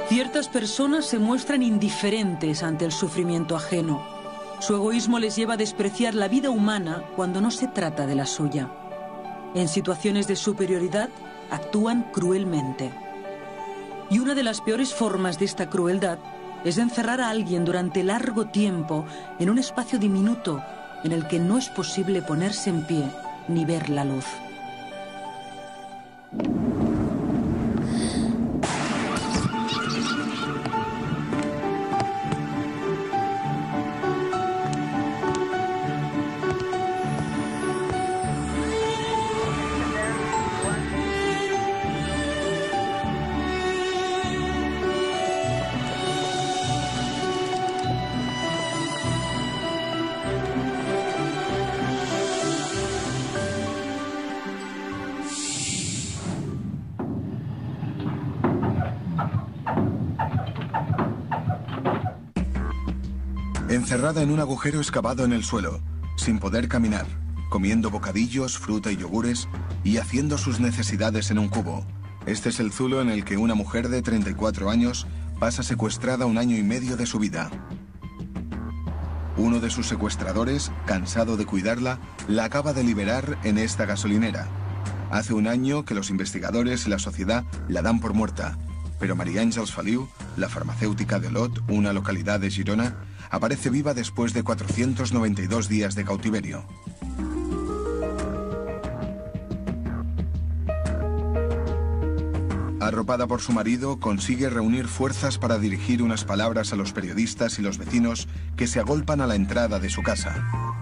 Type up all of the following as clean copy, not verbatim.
Ciertas personas se muestran indiferentes ante el sufrimiento ajeno. Su egoísmo les lleva a despreciar la vida humana cuando no se trata de la suya. En situaciones de superioridad, actúan cruelmente. Y una de las peores formas de esta crueldad es encerrar a alguien durante largo tiempo en un espacio diminuto en el que no es posible ponerse en pie ni ver la luz. Encerrada en un agujero excavado en el suelo, sin poder caminar, comiendo bocadillos, fruta y yogures y haciendo sus necesidades en un cubo. Este es el zulo en el que una mujer de 34 años pasa secuestrada 1 año y medio de su vida. Uno de sus secuestradores, cansado de cuidarla, la acaba de liberar en esta gasolinera. Hace 1 año que los investigadores y la sociedad la dan por muerta, pero Maria Àngels Feliu, la farmacéutica de Olot, una localidad de Girona, aparece viva después de 492 días de cautiverio. Arropada por su marido, consigue reunir fuerzas para dirigir unas palabras a los periodistas y los vecinos que se agolpan a la entrada de su casa.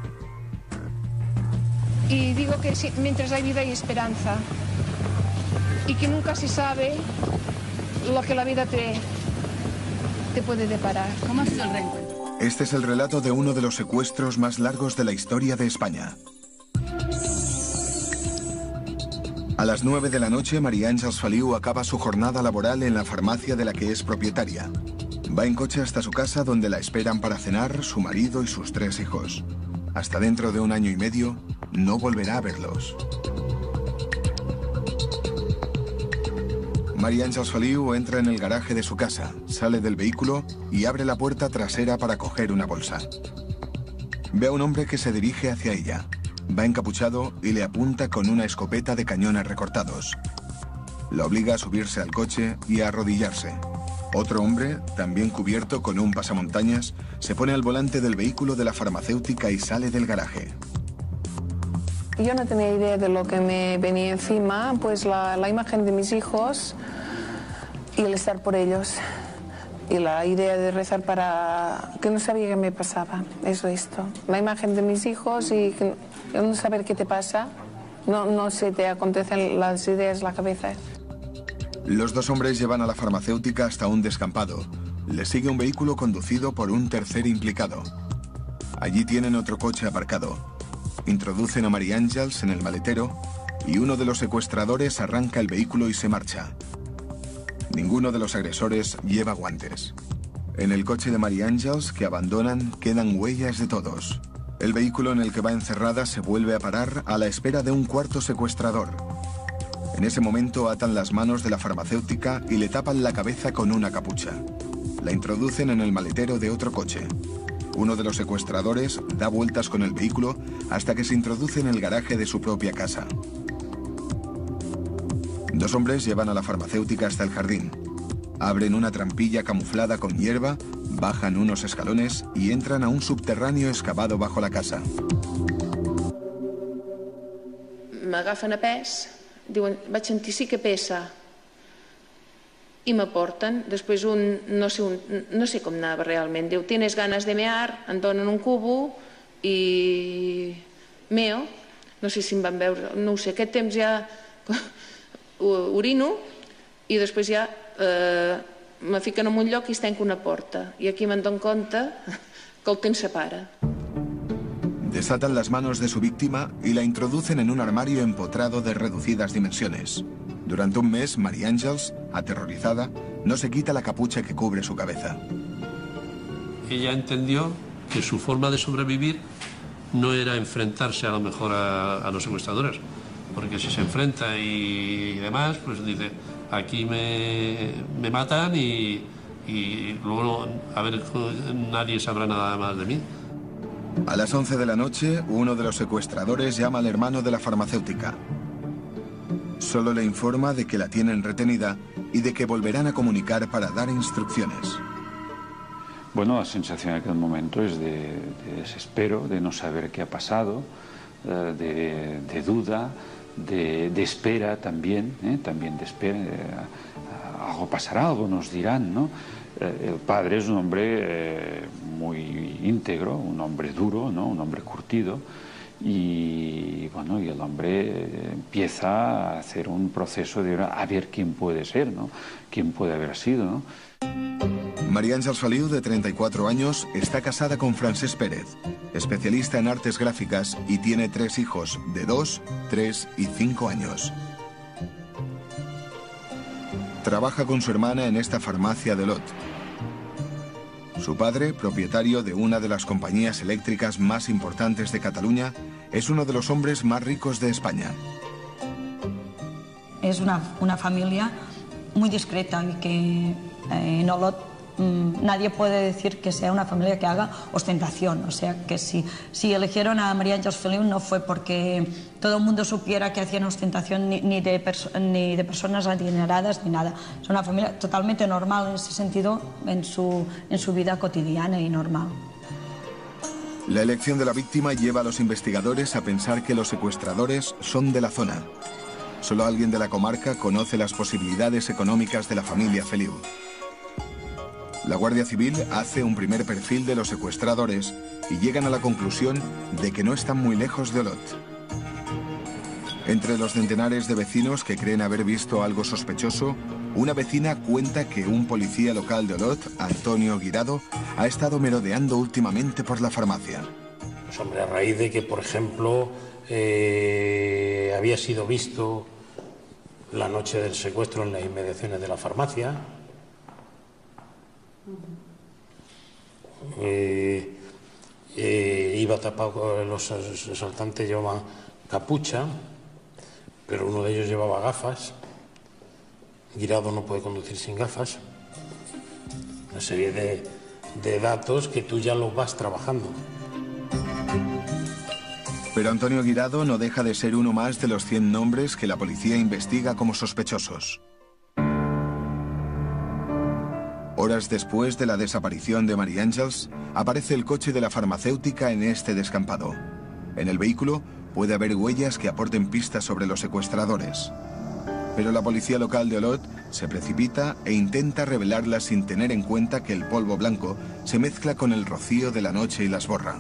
Y digo que sí, mientras hay vida hay esperanza. Y que nunca se sabe lo que la vida te puede deparar. ¿Cómo ha sido el reencuentro? Este es el relato de uno de los secuestros más largos de la historia de España. A las 9 de la noche, Maria Àngels Feliu acaba su jornada laboral en la farmacia de la que es propietaria. Va en coche hasta su casa, donde la esperan para cenar su marido y sus 3 hijos. Hasta dentro de 1 año y medio, no volverá a verlos. Maria Àngels Feliu entra en el garaje de su casa, sale del vehículo y abre la puerta trasera para coger una bolsa. Ve a un hombre que se dirige hacia ella. Va encapuchado y le apunta con una escopeta de cañones recortados. La obliga a subirse al coche y a arrodillarse. Otro hombre, también cubierto con un pasamontañas, se pone al volante del vehículo de la farmacéutica y sale del garaje. Yo no tenía idea de lo que me venía encima, pues la imagen de mis hijos y el estar por ellos. Y la idea de rezar para que no sabía qué me pasaba, eso esto. La imagen de mis hijos y que no saber qué te pasa, no se te acontecen las ideas en la cabeza. Los 2 hombres llevan a la farmacéutica hasta un descampado. Le sigue un vehículo conducido por un tercer implicado. Allí tienen otro coche aparcado. Introducen a Maria Àngels en el maletero y uno de los secuestradores arranca el vehículo y se marcha. Ninguno de los agresores lleva guantes. En el coche de Maria Àngels, que abandonan, quedan huellas de todos. El vehículo en el que va encerrada se vuelve a parar a la espera de un cuarto secuestrador. En ese momento atan las manos de la farmacéutica y le tapan la cabeza con una capucha. La introducen en el maletero de otro coche. Uno de los secuestradores da vueltas con el vehículo hasta que se introduce en el garaje de su propia casa. 2 hombres llevan a la farmacéutica hasta el jardín. Abren una trampilla camuflada con hierba, bajan unos escalones y entran a un subterráneo excavado bajo la casa. M'agafen a pes, diuen, vaig sentir sí que pesa, i m'aporten. Després no sé com anava realment, diu, tienes ganas de mear, em donen un cubo i meo. No sé si em van veure, no ho sé, aquest temps ja orino i després ja me fiquen en un lloc i es tanca una porta. I aquí me'n dono compte que el temps separa. Desatan las manos de su víctima y la introducen en un armario empotrado de reducidas dimensiones. Durante un mes, Maria Àngels, aterrorizada, no se quita la capucha que cubre su cabeza. Ella entendió que su forma de sobrevivir no era enfrentarse a lo mejor a los secuestradores, porque si se enfrenta y demás, pues dice, aquí me matan y y luego, a ver, nadie sabrá nada más de mí. A las 11 de la noche, uno de los secuestradores llama al hermano de la farmacéutica. Solo le informa de que la tienen retenida y de que volverán a comunicar para dar instrucciones. Bueno, la sensación en aquel momento es de desespero, de no saber qué ha pasado, de duda, de espera también, también de espera. Algo pasará, algo nos dirán, ¿no? El padre es un hombre muy íntegro, un hombre duro, ¿no? Un hombre curtido. Y bueno, y el hombre empieza a hacer un proceso de a ver quién puede ser, ¿no? Quién puede haber sido, ¿no? María Àngels Feliu, de 34 años, está casada con Francesc Pérez, especialista en artes gráficas, y tiene 3 hijos de 2, 3 y 5 años. Trabaja con su hermana en esta farmacia de Olot. Su padre, propietario de una de las compañías eléctricas más importantes de Cataluña, es uno de los hombres más ricos de España. Es una familia muy discreta y que en Olot nadie puede decir que sea una familia que haga ostentación. O sea, que si eligieron a María Àngels Feliu no fue porque todo el mundo supiera que hacían ostentación ni de personas adineradas ni nada. Es una familia totalmente normal en ese sentido, en su vida cotidiana y normal. La elección de la víctima lleva a los investigadores a pensar que los secuestradores son de la zona. Solo alguien de la comarca conoce las posibilidades económicas de la familia Feliu. La Guardia Civil hace un primer perfil de los secuestradores y llegan a la conclusión de que no están muy lejos de Olot. Entre los centenares de vecinos que creen haber visto algo sospechoso, una vecina cuenta que un policía local de Olot, Antonio Guirado, ha estado merodeando últimamente por la farmacia. Pues hombre, a raíz de que, por ejemplo, había sido visto la noche del secuestro en las inmediaciones de la farmacia. Iba tapado, los asaltantes llevaban capucha, pero uno de ellos llevaba gafas. Guirado no puede conducir sin gafas. Una serie de datos que tú ya los vas trabajando. Pero Antonio Guirado no deja de ser uno más de los 100 nombres que la policía investiga como sospechosos. Horas después de la desaparición de María Àngels, aparece el coche de la farmacéutica en este descampado. En el vehículo puede haber huellas que aporten pistas sobre los secuestradores. Pero la policía local de Olot se precipita e intenta revelarlas sin tener en cuenta que el polvo blanco se mezcla con el rocío de la noche y las borra.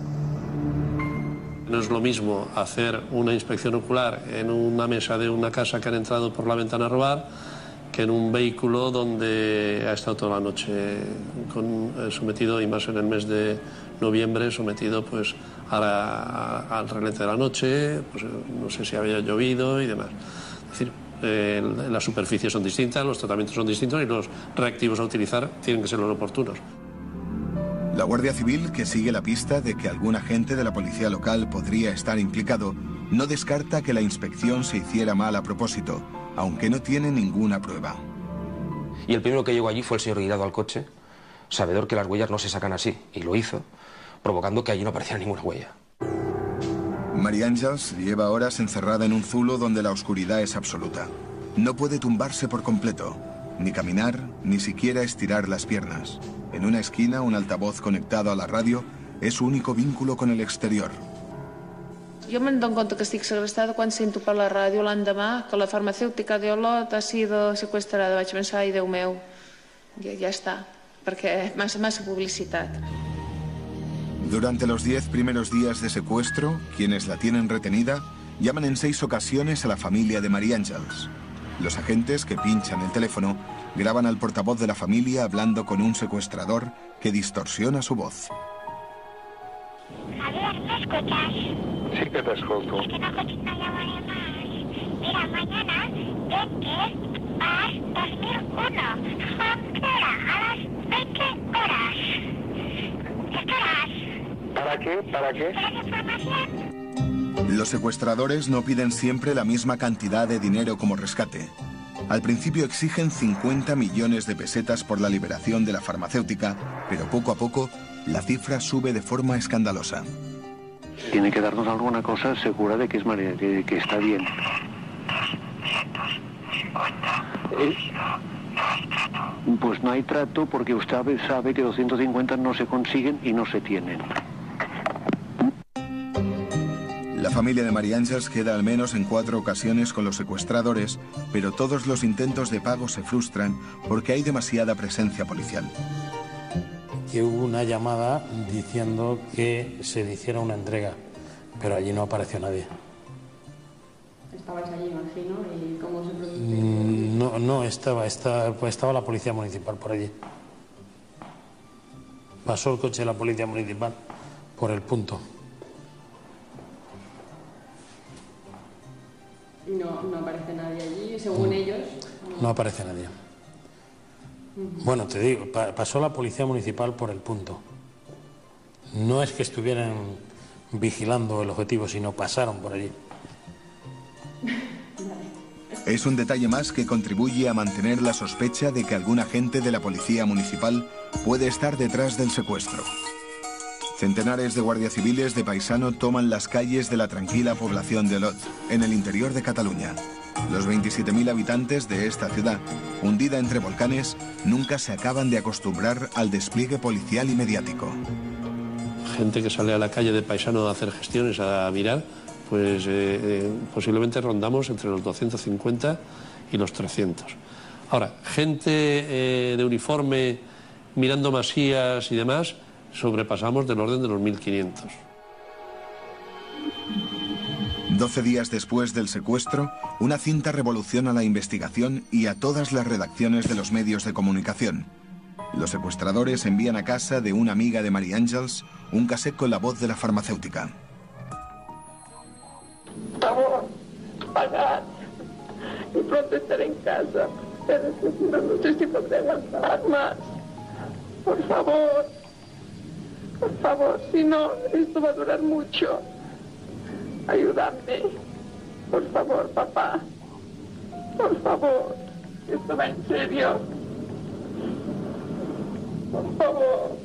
No es lo mismo hacer una inspección ocular en una mesa de una casa que han entrado por la ventana a robar que en un vehículo donde ha estado toda la noche sometido, y más en el mes de noviembre, sometido pues al relente de la noche, pues no sé si había llovido y demás. Es decir, las superficies son distintas, los tratamientos son distintos y los reactivos a utilizar tienen que ser los oportunos. La Guardia Civil, que sigue la pista de que algún agente de la policía local podría estar implicado, no descarta que la inspección se hiciera mal a propósito, aunque no tiene ninguna prueba. Y el primero que llegó allí fue el señor Guirado al coche, sabedor que las huellas no se sacan así, y lo hizo, provocando que allí no apareciera ninguna huella. María Àngels lleva horas encerrada en un zulo donde la oscuridad es absoluta. No puede tumbarse por completo, ni caminar, ni siquiera estirar las piernas. En una esquina, un altavoz conectado a la radio es su único vínculo con el exterior. Jo me'n dono compte que estic segrestada quan sento per la ràdio l'endemà que la farmacèutica de Olot ha sido secuestrada. Vaig pensar, ai, Déu meu, ja està, perquè massa publicitat. Durante los 10 primeros días de secuestro, quienes la tienen retenida llaman en 6 ocasiones a la familia de María Àngels. Los agentes que pinchan el teléfono graban al portavoz de la familia hablando con un secuestrador que distorsiona su voz. Javier, ¿me escuchas? Sí que te escucho. Es que no llamaré más. Mira, mañana vete a 2001. ¿A qué hora? A las 20 horas. ¿Estarás? ¿Para qué? ¿Para qué? ¿Para la información? Los secuestradores no piden siempre la misma cantidad de dinero como rescate. Al principio exigen 50 millones de pesetas por la liberación de la farmacéutica, pero poco a poco la cifra sube de forma escandalosa. Tiene que darnos alguna cosa segura de que es María, que está bien. Pues no hay trato porque usted sabe que 250 no se consiguen y no se tienen. La familia de María Ángeles queda al menos en 4 ocasiones con los secuestradores, pero todos los intentos de pago se frustran porque hay demasiada presencia policial. Que hubo una llamada diciendo que se le hiciera una entrega, pero allí no apareció nadie. ¿Estabais allí, imagino? ¿Y cómo se produjo? No estaba la policía municipal por allí. Pasó el coche de la policía municipal por el punto. ¿Y no aparece nadie allí, según ellos? No aparece nadie. Bueno, te digo, pasó la policía municipal por el punto. No es que estuvieran vigilando el objetivo, sino pasaron por allí. Es un detalle más que contribuye a mantener la sospecha de que algún agente de la policía municipal puede estar detrás del secuestro. Centenares de guardias civiles de paisano toman las calles de la tranquila población de Olot, en el interior de Cataluña. Los 27.000 habitantes de esta ciudad, hundida entre volcanes, nunca se acaban de acostumbrar al despliegue policial y mediático. Gente que sale a la calle de paisano a hacer gestiones, a mirar, pues posiblemente rondamos entre los 250 y los 300. Ahora, gente de uniforme mirando masías y demás, sobrepasamos del orden de los 1.500. 12 días después del secuestro, una cinta revoluciona la investigación y a todas las redacciones de los medios de comunicación. Los secuestradores envían a casa de una amiga de María Ángeles un casete con la voz de la farmacéutica. Por favor, pagad. Y pronto estaré en casa. Pero es que si no sé si podré aguantar más. Por favor, si no, esto va a durar mucho. Ayúdame. Por favor, papá. Por favor. Esto va en serio. Por favor.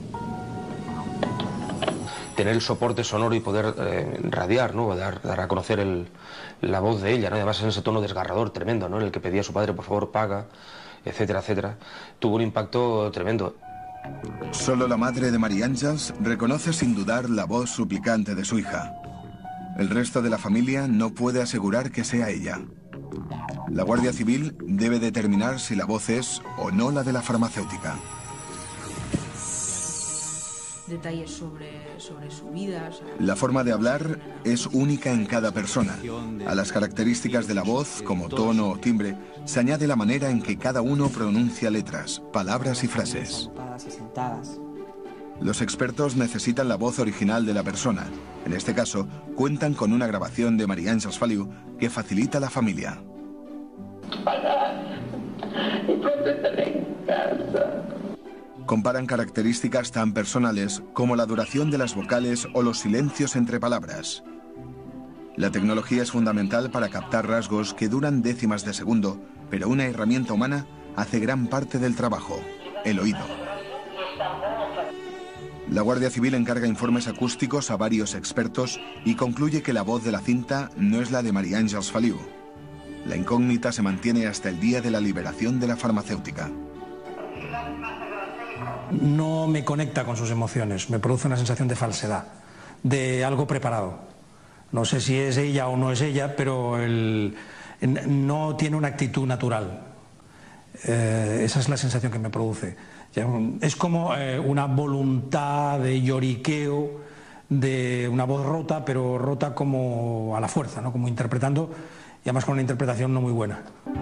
Tener el soporte sonoro y poder radiar, ¿no? Dar a conocer la voz de ella, ¿no? Además en ese tono desgarrador, tremendo, ¿no? En el que pedía a su padre, por favor, paga, etcétera, etcétera. Tuvo un impacto tremendo. Solo la madre de María Ángeles reconoce sin dudar la voz suplicante de su hija. El resto de la familia no puede asegurar que sea ella. La Guardia Civil debe determinar si la voz es o no la de la farmacéutica. Detalles sobre su vida. La forma de hablar es única en cada persona. A las características de la voz, como tono o timbre, se añade la manera en que cada uno pronuncia letras, palabras y frases. Los expertos necesitan la voz original de la persona. En este caso, cuentan con una grabación de María Ángeles Feliu que facilita a la familia. Y pronto estaré en casa. Comparan características tan personales como la duración de las vocales o los silencios entre palabras. La tecnología es fundamental para captar rasgos que duran décimas de segundo, pero una herramienta humana hace gran parte del trabajo, el oído. La Guardia Civil encarga informes acústicos a varios expertos y concluye que la voz de la cinta no es la de María Ángeles Feliu. La incógnita se mantiene hasta el día de la liberación de la farmacéutica. No me conecta con sus emociones, me produce una sensación de falsedad, de algo preparado. No sé si es ella o no es ella, pero no tiene una actitud natural. Esa es la sensación que me produce. Es como una voluntad de lloriqueo, de una voz rota, pero rota como a la fuerza, ¿no? Como interpretando, y además con una interpretación no muy buena.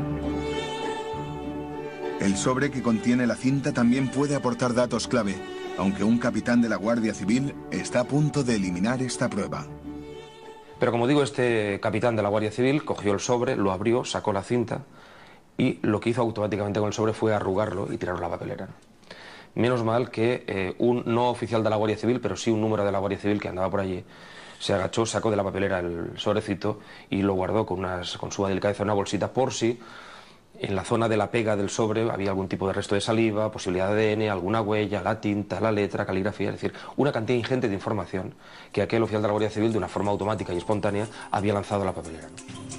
El sobre que contiene la cinta también puede aportar datos clave, aunque un capitán de la Guardia Civil está a punto de eliminar esta prueba. Pero como digo, este capitán de la Guardia Civil cogió el sobre, lo abrió, sacó la cinta y lo que hizo automáticamente con el sobre fue arrugarlo y tirarlo a la papelera. Menos mal que un no oficial de la Guardia Civil, pero sí un número de la Guardia Civil que andaba por allí, se agachó, sacó de la papelera el sobrecito y lo guardó con su delicadeza en una bolsita por si En la zona de la pega del sobre había algún tipo de resto de saliva, posibilidad de ADN, alguna huella, la tinta, la letra, caligrafía, es decir, una cantidad ingente de información que aquel oficial de la Guardia Civil, de una forma automática y espontánea, había lanzado a la papelera.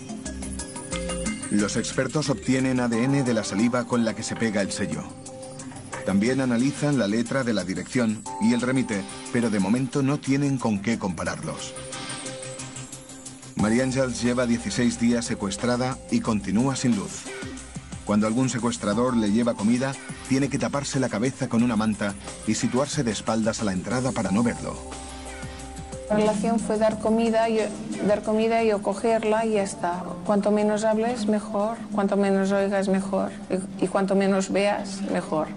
Los expertos obtienen ADN de la saliva con la que se pega el sello. También analizan la letra de la dirección y el remite, pero de momento no tienen con qué compararlos. María Àngels lleva 16 días secuestrada y continúa sin luz. Cuando algún secuestrador le lleva comida, tiene que taparse la cabeza con una manta y situarse de espaldas a la entrada para no verlo. La relación fue dar comida y yo cogerla y ya está. Cuanto menos hables, mejor. Cuanto menos oigas, mejor. Y cuanto menos veas, mejor.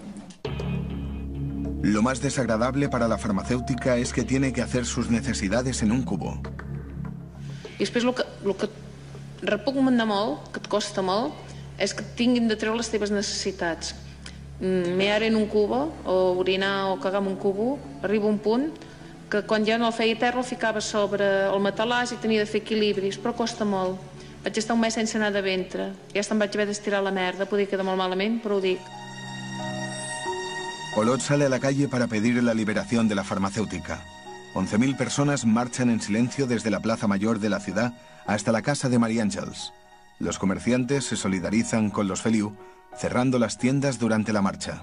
Lo más desagradable para la farmacéutica es que tiene que hacer sus necesidades en un cubo. I després el que repugna molt, que et costa molt, és que tinguin de treure les teves necessitats. Mear en un cubo, o orinar o cagar en un cubo, arriba un punt que quan ja no el feia terra el ficava sobre el matalàs i tenia de fer equilibris, però costa molt. Vaig estar un mes sense anar de ventre, ja em vaig haver d'estirar la merda, podia quedar molt malament, però ho dic. Olot sale a la calle para pedir la liberación de la farmacéutica. 11.000 personas marchan en silencio desde la plaza mayor de la ciudad hasta la casa de María Àngels. Los comerciantes se solidarizan con los Feliu, cerrando las tiendas durante la marcha.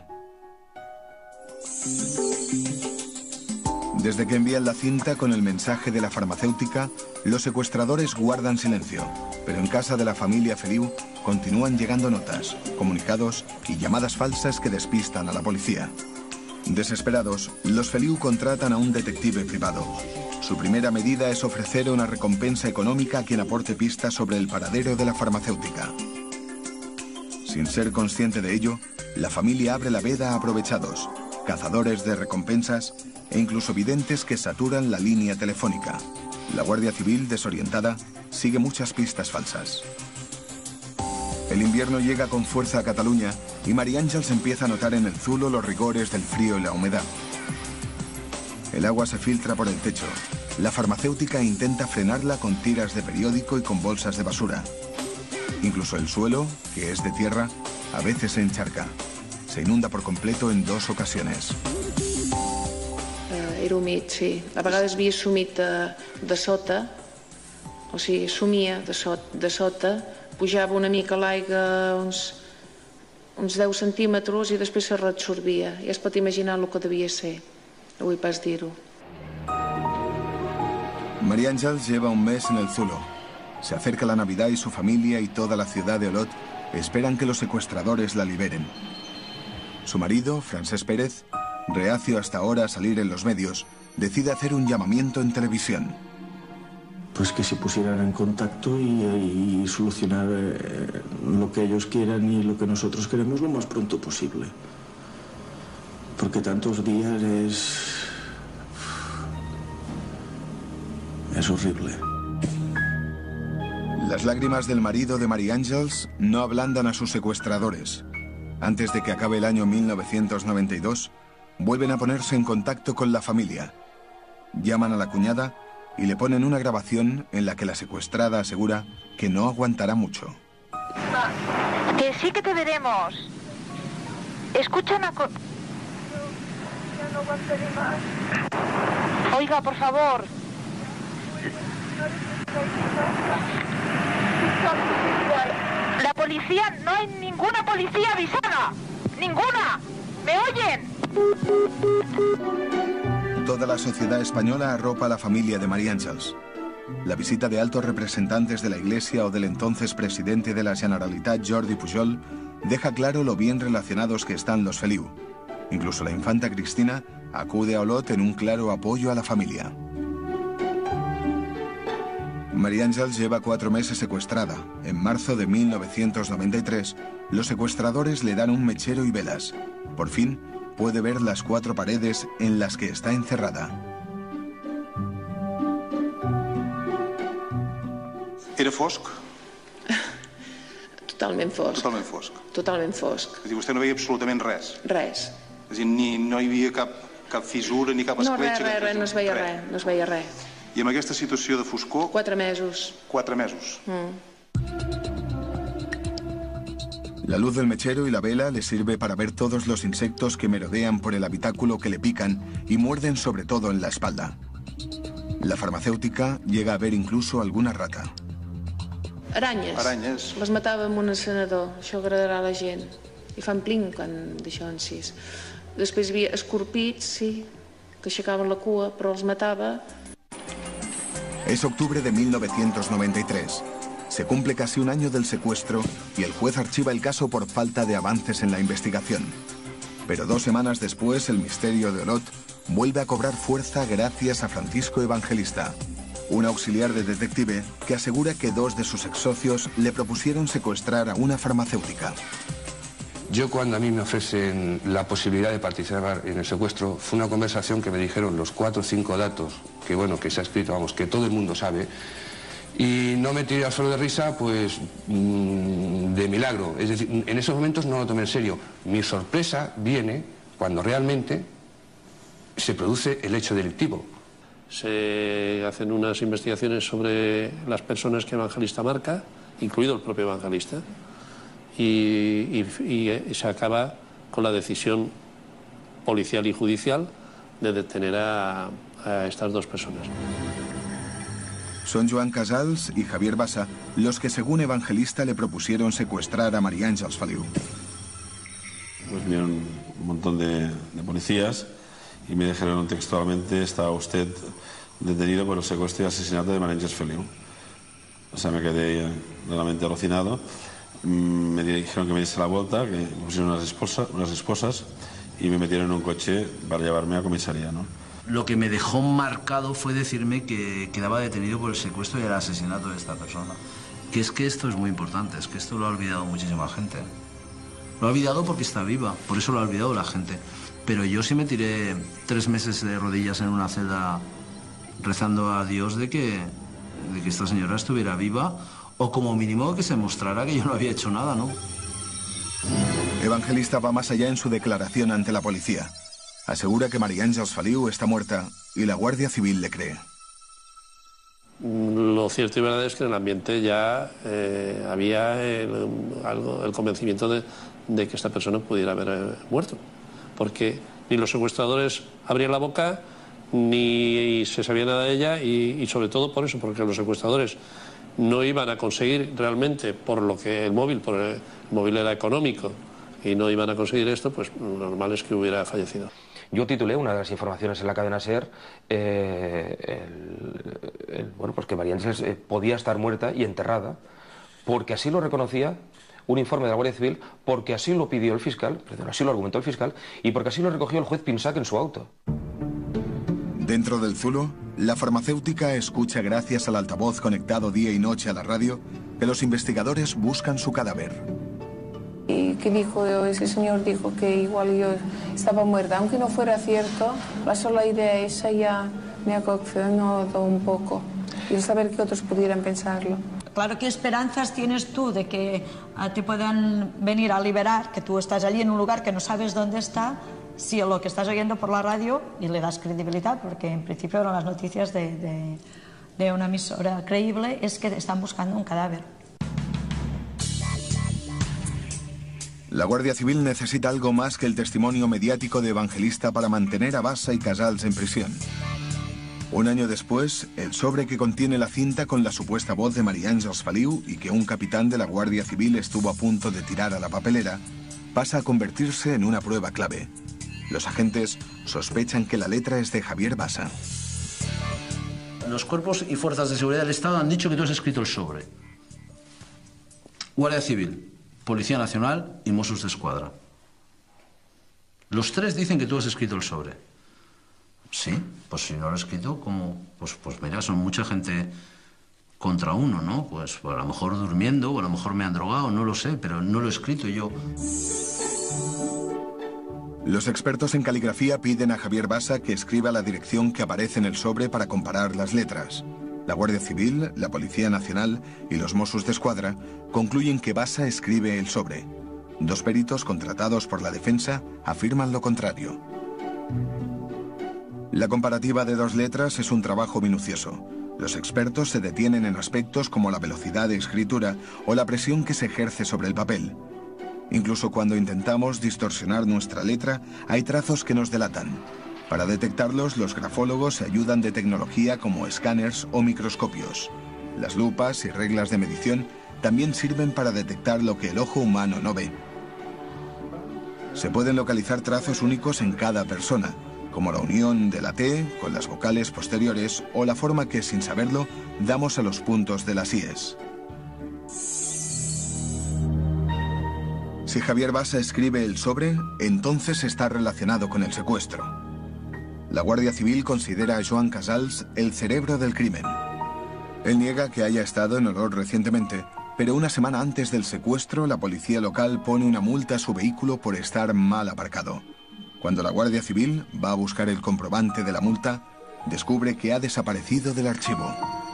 Desde que envían la cinta con el mensaje de la farmacéutica, los secuestradores guardan silencio, pero en casa de la familia Feliu continúan llegando notas, comunicados y llamadas falsas que despistan a la policía. Desesperados, los Feliu contratan a un detective privado. Su primera medida es ofrecer una recompensa económica a quien aporte pistas sobre el paradero de la farmacéutica. Sin ser consciente de ello, la familia abre la veda a aprovechados, cazadores de recompensas e incluso videntes que saturan la línea telefónica. La Guardia Civil, desorientada, sigue muchas pistas falsas. El invierno llega con fuerza a Cataluña y María Àngels empieza a notar en el zulo los rigores del frío y la humedad. El agua se filtra por el techo. La farmacéutica intenta frenarla con tiras de periódico y con bolsas de basura. Incluso el suelo, que es de tierra, a veces se encharca. Se inunda por completo en 2 ocasiones. Era humit, sí. A vegades havia sumit de sota, o sigui, sumia de sota, pujava una mica l'aigua uns 10 centímetres i després se reabsorbia. Ja es pot imaginar el que devia ser. No vull pas dir-ho. María Àngels lleva un mes en el zulo. Se acerca la Navidad y su familia y toda la ciudad de Olot esperan que los secuestradores la liberen. Su marido, Francesc Pérez, reacio hasta ahora a salir en los medios, decide hacer un llamamiento en televisión. Pues que se pusieran en contacto y solucionar lo que ellos quieran y lo que nosotros queremos lo más pronto posible. Porque tantos días es horrible. Las lágrimas del marido de María Àngels no ablandan a sus secuestradores. Antes de que acabe el año 1992, vuelven a ponerse en contacto con la familia. Llaman a la cuñada y le ponen una grabación en la que la secuestrada asegura que no aguantará mucho. Que sí que te veremos. Escucha una cosa. Ya no aguantaré más. Oiga, por favor. La policía, no hay ninguna policía avisada. ¡Ninguna! ¿Me oyen? Toda la sociedad española arropa a la familia de María Àngels. La visita de altos representantes de la Iglesia o del entonces presidente de la Generalitat, Jordi Pujol, deja claro lo bien relacionados que están los Feliu. Incluso la infanta Cristina acude a Olot en un claro apoyo a la familia. María Àngels lleva 4 meses secuestrada. En marzo de 1993, los secuestradores le dan un mechero y velas. Por fin, puede ver las 4 paredes en las que está encerrada. Era fosc? Totalment fosc. Totalment fosc. Totalment fosc. És a dir, vostè no veia absolutament res? Res. És a dir, no hi havia cap fissura ni cap escletxa? No, res, no es veia res. No es veia res. I amb aquesta situació de foscor... 4 mesos. 4 mesos. La luz del mechero y la vela le sirve para ver todos los insectos que merodean por el habitáculo, que le pican y muerden sobre todo en la espalda. La farmacéutica llega a ver incluso alguna rata. Aranyes. Les matava amb un encenedor, això agradarà a la gent. I fan pling quan deixaven sis. Després hi havia escorpits, sí, que aixecaven la cua, però els matava. Es octubre de 1993. Se cumple casi un año del secuestro y el juez archiva el caso por falta de avances en la investigación. Pero 2 semanas después, el misterio de Olot vuelve a cobrar fuerza gracias a Francisco Evangelista, un auxiliar de detective que asegura que 2 de sus ex-socios le propusieron secuestrar a una farmacéutica. Yo, cuando a mí me ofrecen la posibilidad de participar en el secuestro, fue una conversación que me dijeron los 4 o 5 datos, que bueno, que se ha escrito, vamos, que todo el mundo sabe, y no me tiré al suelo de risa, pues, de milagro. Es decir, en esos momentos no lo tomé en serio. Mi sorpresa viene cuando realmente se produce el hecho delictivo. Se hacen unas investigaciones sobre las personas que Evangelista marca, incluido el propio Evangelista, y se acaba con la decisión policial y judicial de detener a estas 2 personas. Son Joan Casals y Javier Bassa los que, según Evangelista, le propusieron secuestrar a María Ángeles Feliu. Pues vinieron un montón de policías y me dijeron textualmente: está usted detenido por el secuestro y asesinato de María Ángeles Feliu. O sea, me quedé realmente alucinado. Me dijeron que me diese la vuelta, que me pusieron unas esposas y me metieron en un coche para llevarme a comisaría, ¿no? Lo que me dejó marcado fue decirme que quedaba detenido por el secuestro y el asesinato de esta persona. Que es que esto es muy importante, es que esto lo ha olvidado muchísima gente. Lo ha olvidado porque está viva, por eso lo ha olvidado la gente. Pero yo sí me tiré 3 meses de rodillas en una celda rezando a Dios de que esta señora estuviera viva, o como mínimo que se mostrara que yo no había hecho nada, ¿no? Evangelista va más allá en su declaración ante la policía. Asegura que María Ángeles Feliu está muerta y la Guardia Civil le cree. Lo cierto y verdad es que en el ambiente ya había el convencimiento de que esta persona pudiera haber muerto, porque ni los secuestradores abrían la boca, ni se sabía nada de ella, y sobre todo por eso, porque los secuestradores no iban a conseguir realmente, por lo que el móvil era económico, y no iban a conseguir esto, pues lo normal es que hubiera fallecido. Yo titulé una de las informaciones en la cadena SER, bueno, pues que María Ángeles podía estar muerta y enterrada, porque así lo reconocía un informe de la Guardia Civil, porque así lo pidió el fiscal, así lo argumentó el fiscal, y porque así lo recogió el juez Pinsac en su auto. Dentro del zulo, la farmacéutica escucha, gracias al altavoz conectado día y noche a la radio, que los investigadores buscan su cadáver. Y que dijo, ese señor dijo que igual yo estaba muerta, aunque no fuera cierto, la sola idea esa ya me ha conmocionado un poco, y el saber que otros pudieran pensarlo. Claro, ¿qué esperanzas tienes tú de que te puedan venir a liberar, que tú estás allí en un lugar que no sabes dónde está, si lo que estás oyendo por la radio y le das credibilidad, porque en principio eran las noticias de una emisora creíble, es que están buscando un cadáver? La Guardia Civil necesita algo más que el testimonio mediático de Evangelista para mantener a Bassa y Casals en prisión. Un año después, el sobre que contiene la cinta con la supuesta voz de María Ángeles Feliu y que un capitán de la Guardia Civil estuvo a punto de tirar a la papelera, pasa a convertirse en una prueba clave. Los agentes sospechan que la letra es de Javier Bassa. Los cuerpos y fuerzas de seguridad del Estado han dicho que tú has escrito el sobre. Guardia Civil, Policía Nacional y Mossos d'Esquadra. Los 3 dicen que tú has escrito el sobre. Sí, pues si no lo he escrito, ¿cómo? Pues mira, son mucha gente contra uno, ¿no? Pues a lo mejor durmiendo, o a lo mejor me han drogado, no lo sé, pero no lo he escrito yo. Los expertos en caligrafía piden a Javier Bassa que escriba la dirección que aparece en el sobre para comparar las letras. La Guardia Civil, la Policía Nacional y los Mossos d'Esquadra concluyen que Bassa escribe el sobre. 2 peritos contratados por la defensa afirman lo contrario. La comparativa de 2 letras es un trabajo minucioso. Los expertos se detienen en aspectos como la velocidad de escritura o la presión que se ejerce sobre el papel. Incluso cuando intentamos distorsionar nuestra letra, hay trazos que nos delatan. Para detectarlos, los grafólogos se ayudan de tecnología como escáneres o microscopios. Las lupas y reglas de medición también sirven para detectar lo que el ojo humano no ve. Se pueden localizar trazos únicos en cada persona, como la unión de la T con las vocales posteriores o la forma que, sin saberlo, damos a los puntos de las íes. Si Javier Basa escribe el sobre, entonces está relacionado con el secuestro. La Guardia Civil considera a Joan Casals el cerebro del crimen. Él niega que haya estado en Olot recientemente, pero una semana antes del secuestro, la policía local pone una multa a su vehículo por estar mal aparcado. Cuando la Guardia Civil va a buscar el comprobante de la multa, descubre que ha desaparecido del archivo.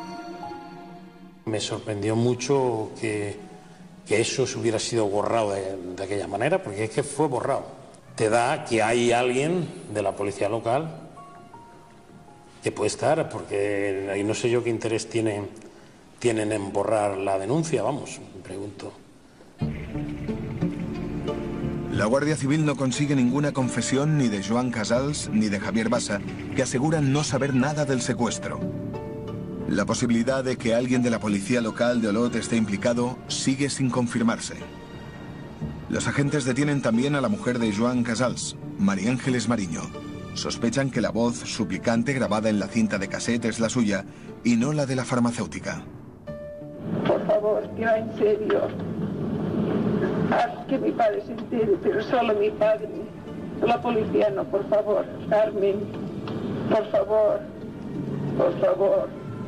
Me sorprendió mucho que eso se hubiera sido borrado de aquella manera, porque es que fue borrado. Te da que hay alguien de la policía local que puede estar, porque ahí no sé yo qué interés tienen en borrar la denuncia, vamos, me pregunto. La Guardia Civil no consigue ninguna confesión ni de Joan Casals ni de Javier Basa, que aseguran no saber nada del secuestro. La posibilidad de que alguien de la policía local de Olot esté implicado sigue sin confirmarse. Los agentes detienen también a la mujer de Joan Casals, María Ángeles Mariño. Sospechan que la voz suplicante grabada en la cinta de cassette es la suya y no la de la farmacéutica. Por favor, ya en serio. Haz que mi padre se entere, pero solo mi padre. La policía no, por favor. Carmen, por favor. Por favor.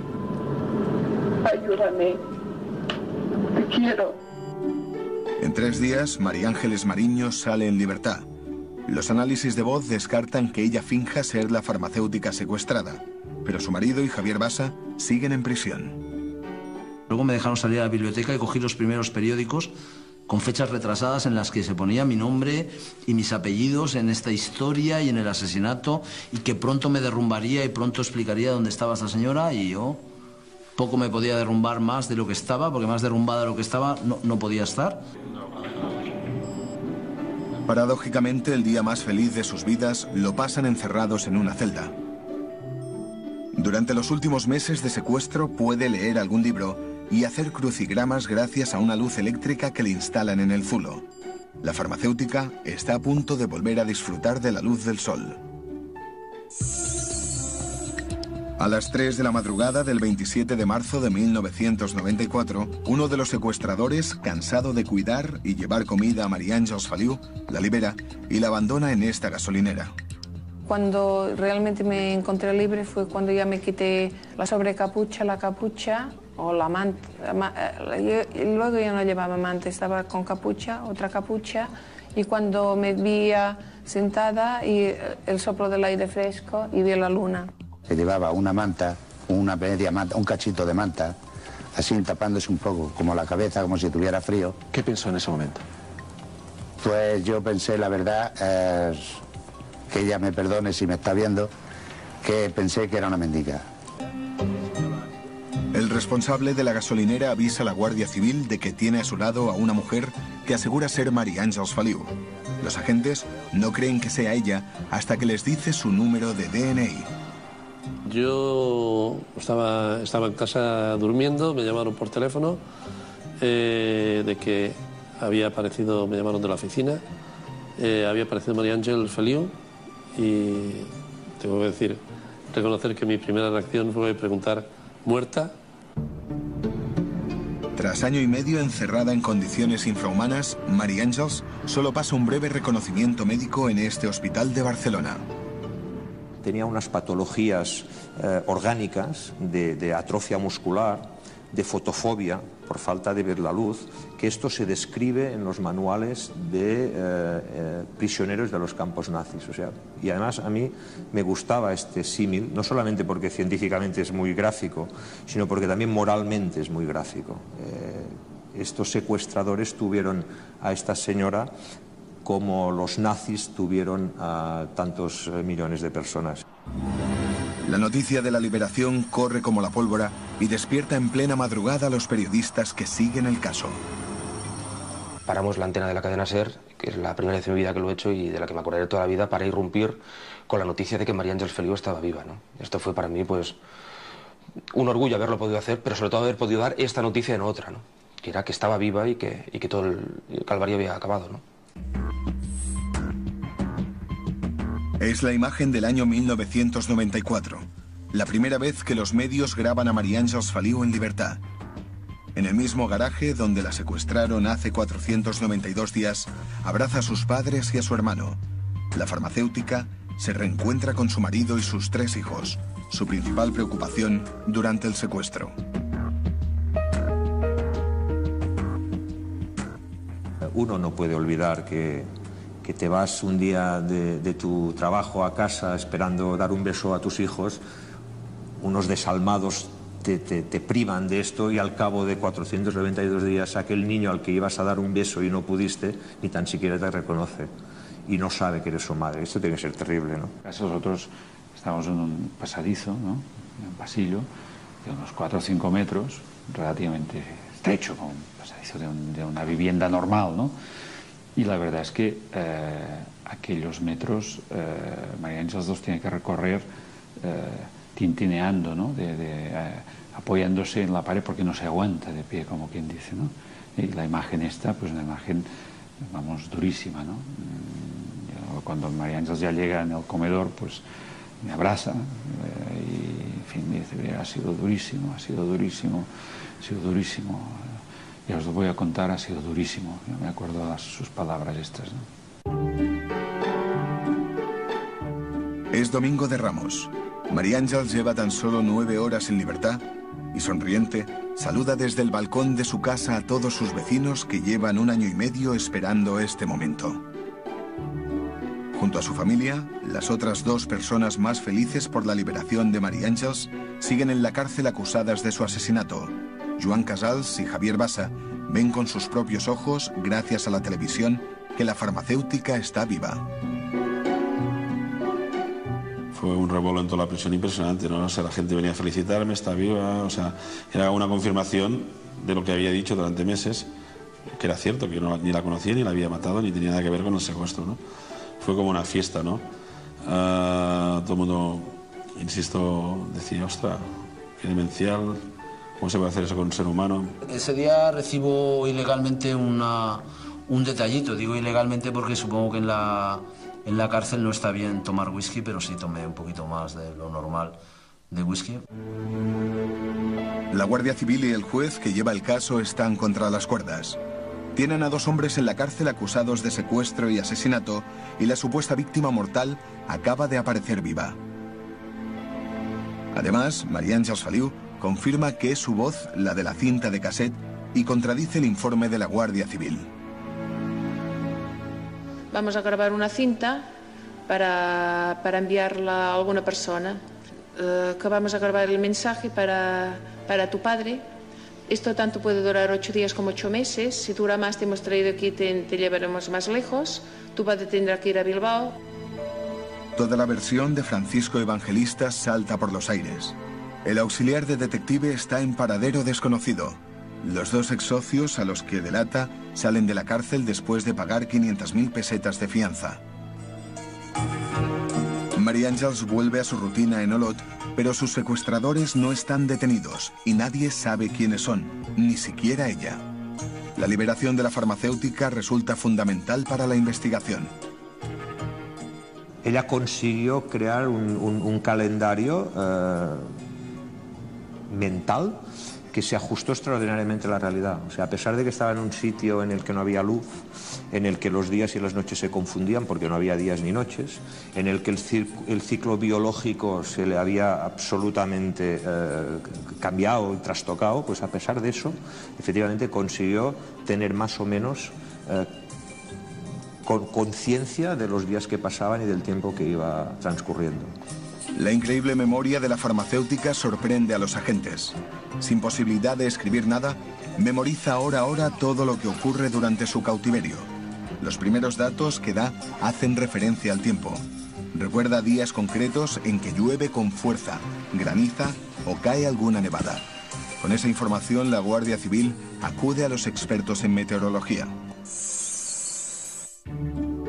Ayúdame. Te quiero. En 3 días, María Ángeles Mariño sale en libertad. Los análisis de voz descartan que ella finja ser la farmacéutica secuestrada, pero su marido y Javier Basa siguen en prisión. Luego me dejaron salir a la biblioteca y cogí los primeros periódicos con fechas retrasadas en las que se ponía mi nombre y mis apellidos en esta historia y en el asesinato, y que pronto me derrumbaría y pronto explicaría dónde estaba esta señora, y yo poco me podía derrumbar más de lo que estaba, porque más derrumbada de lo que estaba no podía estar. Paradójicamente, el día más feliz de sus vidas lo pasan encerrados en una celda. Durante los últimos meses de secuestro puede leer algún libro y hacer crucigramas gracias a una luz eléctrica que le instalan en el zulo. La farmacéutica está a punto de volver a disfrutar de la luz del sol. A las 3 de la madrugada del 27 de marzo de 1994, uno de los secuestradores, cansado de cuidar y llevar comida a María Ángeles Feliu, la libera y la abandona en esta gasolinera. Cuando realmente me encontré libre fue cuando ya me quité la sobrecapucha, la capucha o la manta. Luego ya no llevaba manta, estaba con capucha, otra capucha, y cuando me veía sentada y el soplo del aire fresco y vi la luna. Que llevaba una manta, una media manta, un cachito de manta, así tapándose un poco, como la cabeza, como si tuviera frío. ¿Qué pensó en ese momento? Pues yo pensé, la verdad, que ella me perdone si me está viendo, que pensé que era una mendiga. El responsable de la gasolinera avisa a la Guardia Civil de que tiene a su lado a una mujer que asegura ser María Ángeles Feliu. Los agentes no creen que sea ella hasta que les dice su número de DNI. Yo estaba en casa durmiendo, me llamaron por teléfono de que había aparecido, me llamaron de la oficina, había aparecido María Ángeles Feliu, y tengo que reconocer que mi primera reacción fue preguntar, ¿muerta? Tras año y medio encerrada en condiciones infrahumanas, María Ángeles solo pasa un breve reconocimiento médico en este hospital de Barcelona. Tenía unas patologías orgánicas de atrofia muscular, de fotofobia, por falta de ver la luz, que esto se describe en los manuales de prisioneros de los campos nazis. O sea, y además a mí me gustaba este símil, no solamente porque científicamente es muy gráfico, sino porque también moralmente es muy gráfico. Estos secuestradores tuvieron a esta señora como los nazis tuvieron a tantos millones de personas. La noticia de la liberación corre como la pólvora y despierta en plena madrugada a los periodistas que siguen el caso. paramos la antena de la cadena SER, que es la primera vez en mi vida que lo he hecho y de la que me acordaré toda la vida, para irrumpir con la noticia de que María Ángeles Feliu estaba viva, ¿no? Esto fue para mí, pues, un orgullo haberlo podido hacer, pero sobre todo haber podido dar esta noticia en otra, ¿no? Que era que estaba viva y que todo el calvario había acabado, ¿no? Es la imagen del año 1994, la primera vez que los medios graban a María Ángeles Feliu en libertad. En el mismo garaje donde la secuestraron hace 492 días, abraza a sus padres y a su hermano. La farmacéutica se reencuentra con su marido y sus 3 hijos, su principal preocupación durante el secuestro. Uno no puede olvidar que te vas un día de tu trabajo a casa esperando dar un beso a tus hijos, unos desalmados te privan de esto y al cabo de 492 días aquel niño al que ibas a dar un beso y no pudiste, ni tan siquiera te reconoce y no sabe que eres su madre. Esto tiene que ser terrible, ¿no? Nosotros estamos en un pasadizo, ¿no? En un pasillo de unos 4 o 5 metros, relativamente estrecho, como un pasadizo de una vivienda normal, ¿no? Y la verdad es que aquellos metros María Ángeles los tiene que recorrer tintineando, ¿no? Apoyándose en la pared porque no se aguanta de pie, como quien dice, ¿no? Y la imagen esta, pues una imagen, vamos, durísima, ¿no? Cuando María Ángeles ya llega en el comedor, pues me abraza y, en fin, me dice, ha sido durísimo, ha sido durísimo, ha sido durísimo. Ya os lo voy a contar, ha sido durísimo. Yo me acuerdo de sus palabras estas, ¿no? Es Domingo de Ramos. María Ángeles lleva tan solo 9 horas en libertad y, sonriente, saluda desde el balcón de su casa a todos sus vecinos que llevan 1 año y medio esperando este momento. Junto a su familia, las otras 2 personas más felices por la liberación de María Ángeles siguen en la cárcel acusadas de su asesinato. Joan Casals y Javier Bassa ven con sus propios ojos, gracias a la televisión, que la farmacéutica está viva. Fue un revuelo en toda la prisión impresionante, ¿no? O sea, la gente venía a felicitarme, está viva, o sea, era una confirmación de lo que había dicho durante meses, que era cierto, que yo ni la conocía, ni la había matado, ni tenía nada que ver con el secuestro, ¿no? Fue como una fiesta, ¿no? Todo el mundo, insisto, decía, ostras, qué demencial, ¿cómo se puede hacer eso con un ser humano? Ese día recibo ilegalmente un detallito, digo ilegalmente porque supongo que en la cárcel no está bien tomar whisky, pero sí tomé un poquito más de lo normal de whisky. La Guardia Civil y el juez que lleva el caso están contra las cuerdas. Tienen a 2 hombres en la cárcel acusados de secuestro y asesinato y la supuesta víctima mortal acaba de aparecer viva. Además, María Ángeles Feliu confirma que es su voz la de la cinta de cassette y contradice el informe de la Guardia Civil. Vamos a grabar una cinta para enviarla a alguna persona, que vamos a grabar el mensaje para tu padre. Esto tanto puede durar 8 días como 8 meses. Si dura más, te hemos traído aquí, te llevaremos más lejos. Tu padre tendrá que ir a Bilbao. Toda la versión de Francisco Evangelista salta por los aires. El auxiliar de detective está en paradero desconocido. Los 2 ex-socios a los que delata salen de la cárcel después de pagar 500.000 pesetas de fianza. María Ángeles vuelve a su rutina en Olot, pero sus secuestradores no están detenidos y nadie sabe quiénes son, ni siquiera ella. La liberación de la farmacéutica resulta fundamental para la investigación. Ella consiguió crear un calendario mental que se ajustó extraordinariamente a la realidad. O sea, a pesar de que estaba en un sitio en el que no había luz, en el que los días y las noches se confundían porque no había días ni noches, en el que el ciclo biológico se le había absolutamente cambiado y trastocado, pues a pesar de eso, efectivamente consiguió tener más o menos conciencia de los días que pasaban y del tiempo que iba transcurriendo. La increíble memoria de la farmacéutica sorprende a los agentes. Sin posibilidad de escribir nada, memoriza hora a hora todo lo que ocurre durante su cautiverio. Los primeros datos que da hacen referencia al tiempo. Recuerda días concretos en que llueve con fuerza, graniza o cae alguna nevada. Con esa información, la Guardia Civil acude a los expertos en meteorología.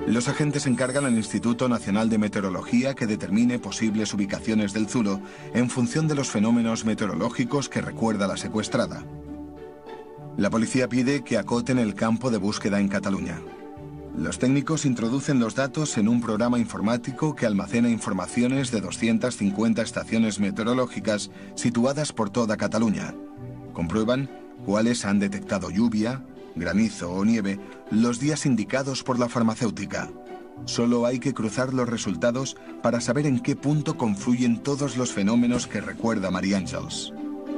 Los agentes encargan al Instituto Nacional de Meteorología que determine posibles ubicaciones del zulo en función de los fenómenos meteorológicos que recuerda la secuestrada. La policía pide que acoten el campo de búsqueda en Cataluña. Los técnicos introducen los datos en un programa informático que almacena informaciones de 250 estaciones meteorológicas situadas por toda Cataluña. Comprueban cuáles han detectado lluvia, granizo o nieve los días indicados por la farmacéutica. Solo hay que cruzar los resultados para saber en qué punto confluyen todos los fenómenos que recuerda María Àngels.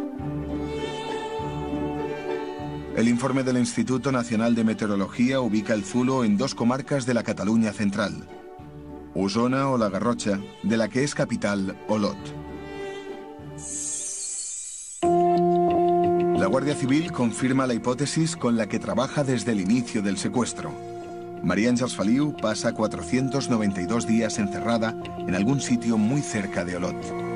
El informe del Instituto Nacional de Meteorología ubica el zulo en 2 comarcas de la Cataluña central, Osona o la Garrotxa, de la que es capital Olot. La Guardia Civil confirma la hipótesis con la que trabaja desde el inicio del secuestro. María Àngels Feliu pasa 492 días encerrada en algún sitio muy cerca de Olot.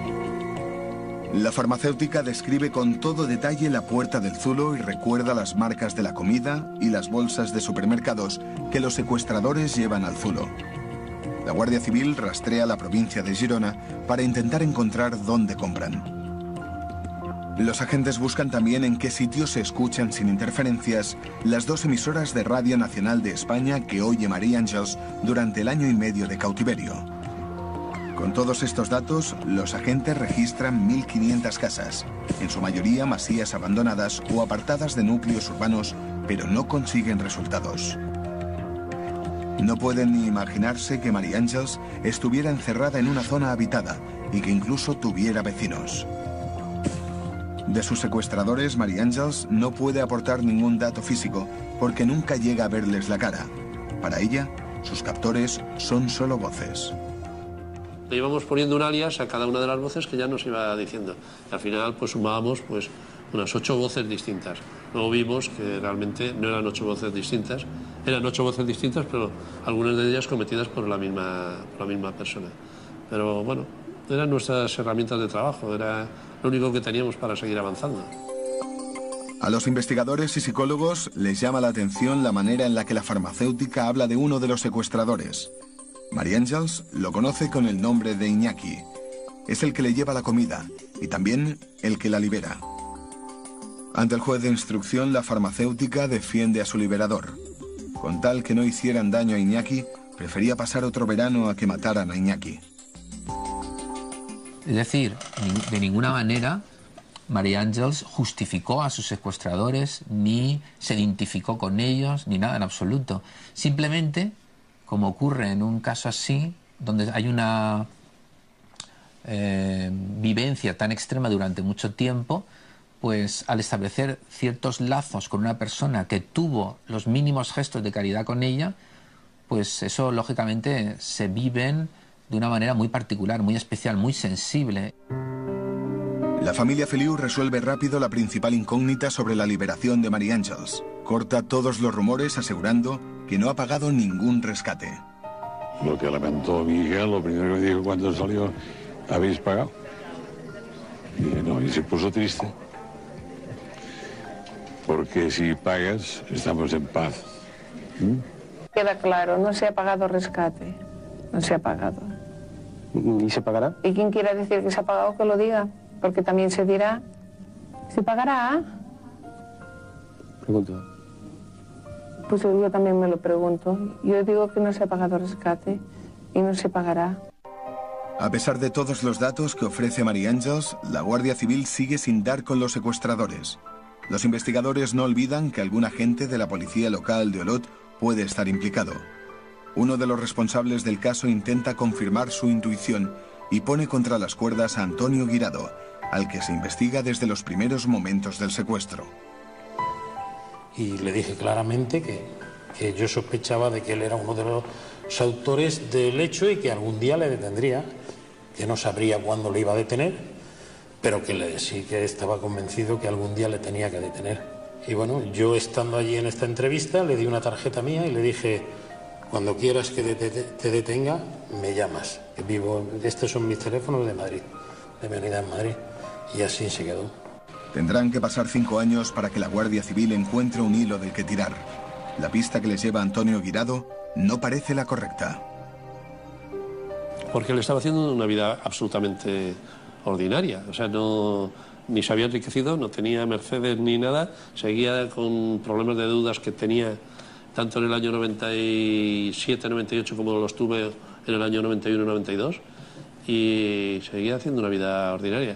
La farmacéutica describe con todo detalle la puerta del zulo y recuerda las marcas de la comida y las bolsas de supermercados que los secuestradores llevan al zulo. La Guardia Civil rastrea la provincia de Girona para intentar encontrar dónde compran. Los agentes buscan también en qué sitios se escuchan sin interferencias las 2 emisoras de Radio Nacional de España que oye María Àngels durante el año y medio de cautiverio. Con todos estos datos, los agentes registran 1.500 casas, en su mayoría masías abandonadas o apartadas de núcleos urbanos, pero no consiguen resultados. No pueden ni imaginarse que María Àngels estuviera encerrada en una zona habitada y que incluso tuviera vecinos. De sus secuestradores, María Àngels no puede aportar ningún dato físico porque nunca llega a verles la cara. Para ella, sus captores son solo voces. Le íbamos poniendo un alias a cada una de las voces que ya nos iba diciendo. Y al final pues sumábamos pues unas 8 voces distintas. Luego vimos que realmente no eran 8 voces distintas, eran 8 voces distintas, pero algunas de ellas cometidas por la misma persona. Pero bueno, eran nuestras herramientas de trabajo, era lo único que teníamos para seguir avanzando. A los investigadores y psicólogos les llama la atención la manera en la que la farmacéutica habla de uno de los secuestradores. María Àngels lo conoce con el nombre de Iñaki. Es el que le lleva la comida y también el que la libera. Ante el juez de instrucción, la farmacéutica defiende a su liberador. Con tal que no hicieran daño a Iñaki, prefería pasar otro verano a que mataran a Iñaki. Es decir, de ninguna manera María Àngels justificó a sus secuestradores, ni se identificó con ellos, ni nada en absoluto. Simplemente, como ocurre en un caso así, donde hay una vivencia tan extrema durante mucho tiempo, pues al establecer ciertos lazos con una persona que tuvo los mínimos gestos de caridad con ella, pues eso lógicamente se viven de una manera muy particular, muy especial, muy sensible. La familia Feliu resuelve rápido la principal incógnita sobre la liberación de María Àngels. Corta todos los rumores asegurando que no ha pagado ningún rescate. Lo que lamentó mi hija, lo primero que dijo cuando salió, ¿habéis pagado? Y dije, no, y se puso triste. Porque si pagas, estamos en paz. Queda claro, no se ha pagado rescate. No se ha pagado. ¿Y se pagará? Y quien quiera decir que se ha pagado, que lo diga. Porque también se dirá, ¿se pagará? Pregunto. Pues yo también me lo pregunto. Yo digo que no se ha pagado rescate y no se pagará. A pesar de todos los datos que ofrece María Àngels, la Guardia Civil sigue sin dar con los secuestradores. Los investigadores no olvidan que algún agente de la policía local de Olot puede estar implicado. Uno de los responsables del caso intenta confirmar su intuición y pone contra las cuerdas a Antonio Guirado, al que se investiga desde los primeros momentos del secuestro. Y le dije claramente que yo sospechaba de que él era uno de los autores del hecho y que algún día le detendría, que no sabría cuándo le iba a detener, pero que sí que estaba convencido que algún día le tenía que detener. Y bueno, yo estando allí en esta entrevista le di una tarjeta mía y le dije, cuando quieras que te detenga, me llamas. Estos son mis teléfonos de Madrid, de mi unidad en Madrid, y así se quedó. Tendrán que pasar 5 años para que la Guardia Civil encuentre un hilo del que tirar. La pista que les lleva a Antonio Guirado no parece la correcta. Porque él estaba haciendo una vida absolutamente ordinaria. O sea, ni se había enriquecido, no tenía Mercedes ni nada, seguía con problemas de deudas que tenía tanto en el año 97, 98 como los tuve en el año 91, 92, y seguía haciendo una vida ordinaria.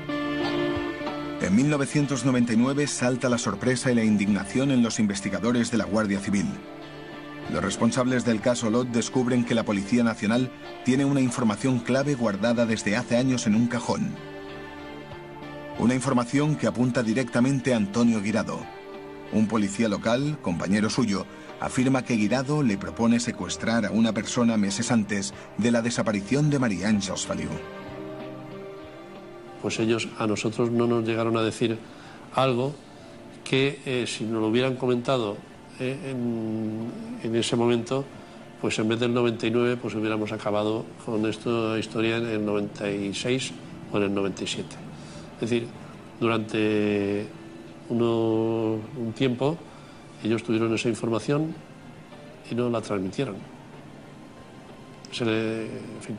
En 1999 salta la sorpresa y la indignación en los investigadores de la Guardia Civil. Los responsables del caso Olot descubren que la Policía Nacional tiene una información clave guardada desde hace años en un cajón. Una información que apunta directamente a Antonio Guirado. Un policía local, compañero suyo, afirma que Guirado le propone secuestrar a una persona meses antes de la desaparición de María Àngels Feliu. Pues ellos a nosotros no nos llegaron a decir algo que si nos lo hubieran comentado en ese momento, pues en vez del 99 pues hubiéramos acabado con esta historia en el 96 o en el 97. Es decir, durante un tiempo ellos tuvieron esa información y no la transmitieron. En fin,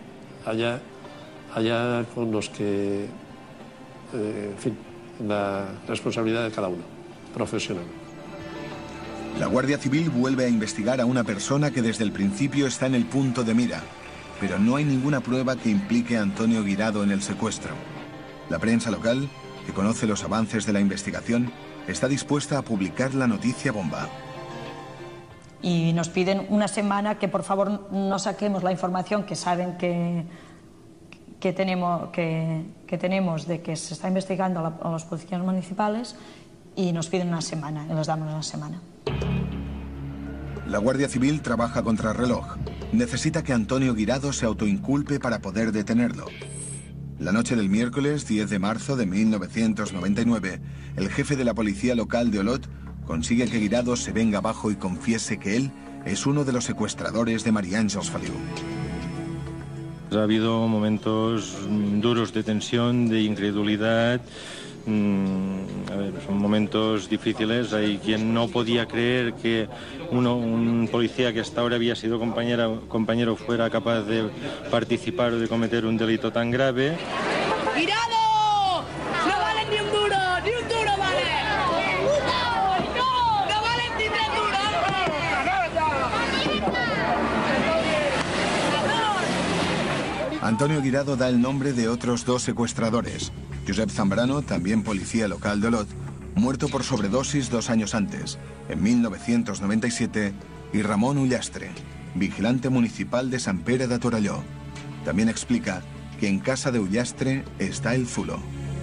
allá con los que, en fin, la responsabilidad de cada uno, profesional. La Guardia Civil vuelve a investigar a una persona que desde el principio está en el punto de mira, pero no hay ninguna prueba que implique a Antonio Guirado en el secuestro. La prensa local, que conoce los avances de la investigación, está dispuesta a publicar la noticia bomba. Y nos piden una semana que por favor no saquemos la información que saben que tenemos de que se está investigando a los policías municipales, y nos piden una semana, y les damos una semana. La Guardia Civil trabaja contra reloj. Necesita que Antonio Guirado se autoinculpe para poder detenerlo. La noche del miércoles 10 de marzo de 1999, el jefe de la policía local de Olot consigue que Guirado se venga abajo y confiese que él es uno de los secuestradores de María Àngels Feliu. Ha habido momentos duros de tensión, de incredulidad. Son momentos difíciles. Hay quien no podía creer que un policía que hasta ahora había sido compañero fuera capaz de participar o de cometer un delito tan grave. ¡Guirado! ¡No valen ni un duro vale! ¡No valen ni 3 duros! Antonio Guirado da el nombre de otros 2 secuestradores. Josep Zambrano, también policía local de Olot, muerto por sobredosis 2 años antes, en 1997, y Ramón Ullastre, vigilante municipal de Sant Pere de Torelló. También explica que en casa de Ullastre está el zulo.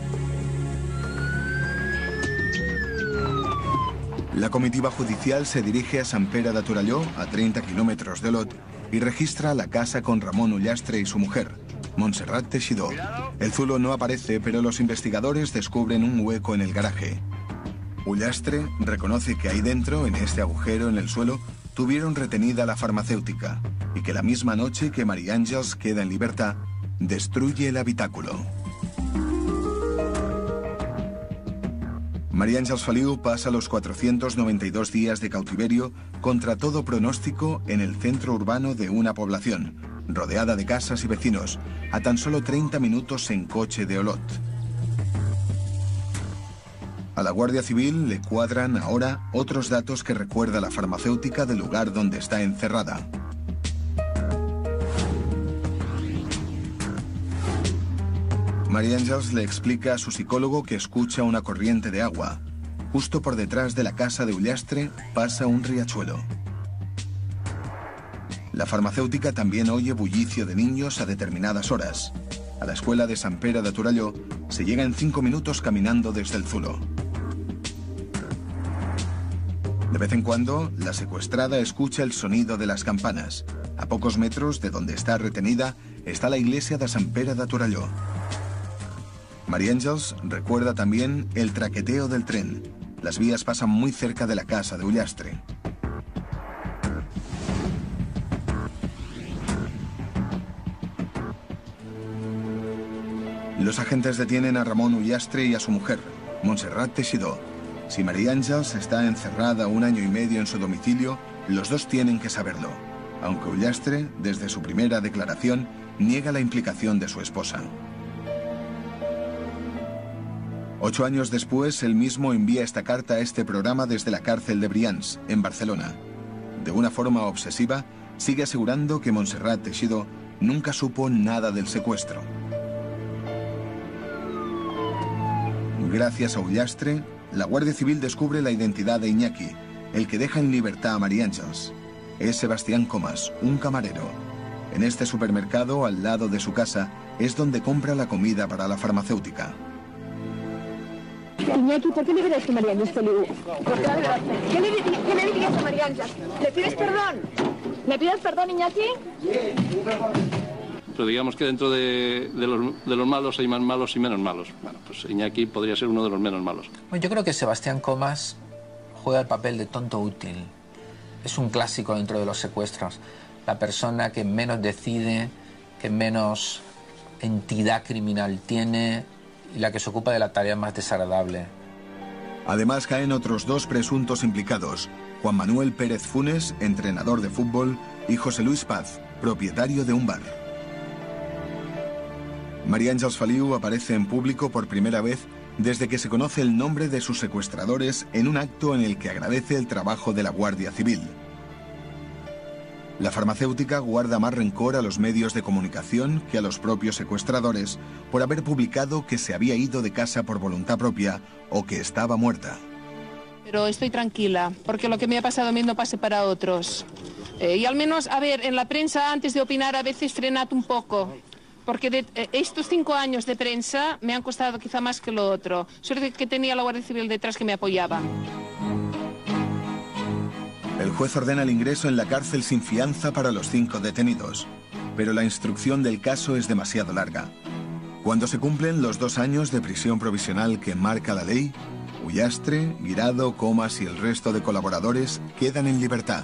La comitiva judicial se dirige a Sant Pere de Torelló, a 30 kilómetros de Olot, y registra la casa con Ramón Ullastre y su mujer, Montserrat Teixidó. El zulo no aparece, pero los investigadores descubren un hueco en el garaje. Ullastre reconoce que ahí dentro, en este agujero en el suelo, tuvieron retenida la farmacéutica y que la misma noche que María Àngels queda en libertad, destruye el habitáculo. María Àngels Feliu pasa los 492 días de cautiverio contra todo pronóstico en el centro urbano de una población, rodeada de casas y vecinos, a tan solo 30 minutos en coche de Olot. A la Guardia Civil le cuadran ahora otros datos que recuerda la farmacéutica del lugar donde está encerrada. María Àngels le explica a su psicólogo que escucha una corriente de agua. Justo por detrás de la casa de Ullastre pasa un riachuelo. La farmacéutica también oye bullicio de niños a determinadas horas. A la escuela de Sant Pere de Torelló se llega en 5 minutos caminando desde el zulo. De vez en cuando, la secuestrada escucha el sonido de las campanas. A pocos metros de donde está retenida está la iglesia de Sant Pere de Torelló. María Àngels recuerda también el traqueteo del tren. Las vías pasan muy cerca de la casa de Ullastre. Los agentes detienen a Ramón Ullastre y a su mujer, Montserrat Teixidó. Si María Àngels está encerrada 1 año y medio en su domicilio, los dos tienen que saberlo. aunque Ullastre, desde su primera declaración, niega la implicación de su esposa. 8 años después, él mismo envía esta carta a este programa desde la cárcel de Brians, en Barcelona. De una forma obsesiva, sigue asegurando que Montserrat Teixidó nunca supo nada del secuestro. Gracias a Ullastre, la Guardia Civil descubre la identidad de Iñaki, el que deja en libertad a María Ángeles. Es Sebastián Comas, un camarero. En este supermercado, al lado de su casa, es donde compra la comida para la farmacéutica. Iñaki, ¿por qué le verás a María Ángeles Feliu? ¿Qué le dirías a María Ángeles? ¿Le pides perdón? ¿Le pides perdón, Iñaki? Pero digamos que dentro de los malos hay más malos y menos malos. Bueno, pues Iñaki podría ser uno de los menos malos. Bueno, yo creo que Sebastián Comas juega el papel de tonto útil. Es un clásico dentro de los secuestros. La persona que menos decide, que menos entidad criminal tiene y la que se ocupa de la tarea más desagradable. Además caen otros 2 presuntos implicados: Juan Manuel Pérez Funes, entrenador de fútbol, y José Luis Paz, propietario de un bar. María Ángeles Feliu aparece en público por primera vez desde que se conoce el nombre de sus secuestradores en un acto en el que agradece el trabajo de la Guardia Civil. La farmacéutica guarda más rencor a los medios de comunicación que a los propios secuestradores por haber publicado que se había ido de casa por voluntad propia o que estaba muerta. Pero estoy tranquila, porque lo que me ha pasado a mí no pase para otros. Y al menos, a ver, en la prensa, antes de opinar, a veces frenad un poco. Porque estos 5 años de prensa me han costado quizá más que lo otro. Suerte que tenía la Guardia Civil detrás que me apoyaba. El juez ordena el ingreso en la cárcel sin fianza para los 5 detenidos, pero la instrucción del caso es demasiado larga. Cuando se cumplen los 2 años de prisión provisional que marca la ley, Ullastre, Guirado, Comas y el resto de colaboradores quedan en libertad.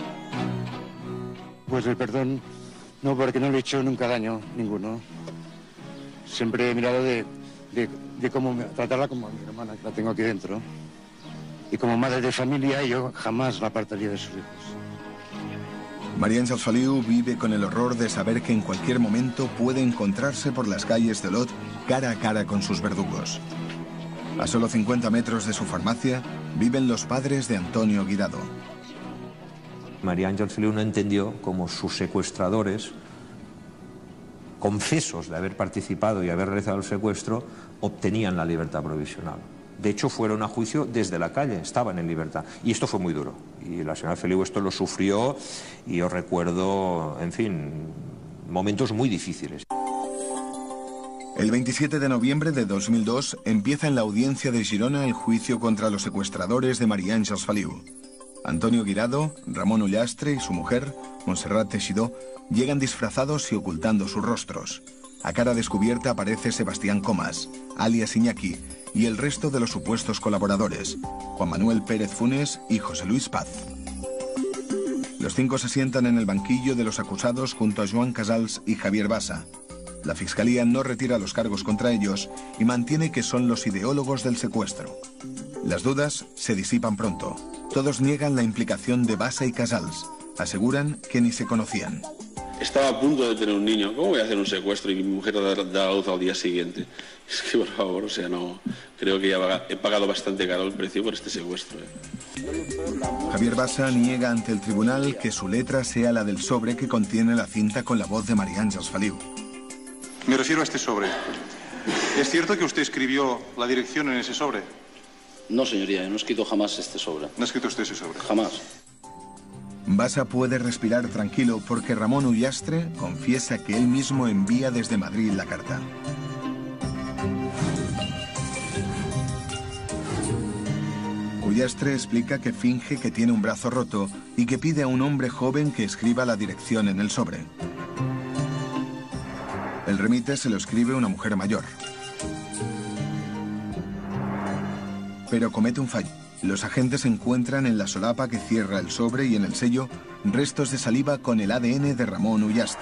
Pues el perdón, no, porque no le he hecho nunca daño, ninguno. Siempre he mirado de cómo tratarla como a mi hermana, que la tengo aquí dentro. Y como madre de familia, yo jamás la apartaría de sus hijos. María Ángeles Feliu vive con el horror de saber que en cualquier momento puede encontrarse por las calles de Olot cara a cara con sus verdugos. A solo 50 metros de su farmacia viven los padres de Antonio Guirado. María Ángeles Feliu no entendió cómo sus secuestradores, confesos de haber participado y haber realizado el secuestro, obtenían la libertad provisional. De hecho, fueron a juicio desde la calle, estaban en libertad. Y esto fue muy duro. Y la señora Feliu esto lo sufrió y yo recuerdo, en fin, momentos muy difíciles. El 27 de noviembre de 2002 empieza en la audiencia de Girona el juicio contra los secuestradores de María Ángeles Feliu. Antonio Guirado, Ramón Ullastre y su mujer, Montserrat Teixidó, llegan disfrazados y ocultando sus rostros. A cara descubierta aparece Sebastián Comas, alias Iñaki, y el resto de los supuestos colaboradores, Juan Manuel Pérez Funes y José Luis Paz. Los 5 se sientan en el banquillo de los acusados junto a Joan Casals y Javier Bassa. La Fiscalía no retira los cargos contra ellos y mantiene que son los ideólogos del secuestro. Las dudas se disipan pronto. Todos niegan la implicación de Bassa y Casals. Aseguran que ni se conocían. Estaba a punto de tener un niño. ¿Cómo voy a hacer un secuestro y mi mujer da a luz al día siguiente? Es que, por favor, o sea, no... Creo que ya he pagado bastante caro el precio por este secuestro. Javier Bassa niega ante el tribunal que su letra sea la del sobre que contiene la cinta con la voz de María Ángeles Feliu. Me refiero a este sobre. ¿Es cierto que usted escribió la dirección en ese sobre? No, señoría, no he escrito jamás este sobre. ¿No ha escrito usted ese sobre? Jamás. Bassa puede respirar tranquilo porque Ramón Ullastre confiesa que él mismo envía desde Madrid la carta. Ullastre explica que finge que tiene un brazo roto y que pide a un hombre joven que escriba la dirección en el sobre. El remite se lo escribe una mujer mayor. Pero comete un fallo. Los agentes encuentran en la solapa que cierra el sobre y en el sello restos de saliva con el ADN de Ramón Ullastre.